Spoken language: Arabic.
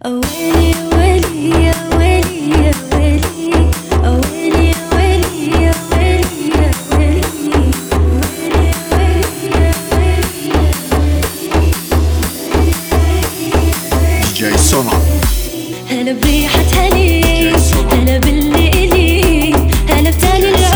ويلي ويلي يا ويلي يا ويلي، ويلي ويلي يا ويلي يا ويلي، ويلي ويلي يا ويلي يا ويلي. دي جي سونا. هلا بريحة هني، هلا بالليلي، هلا بتاني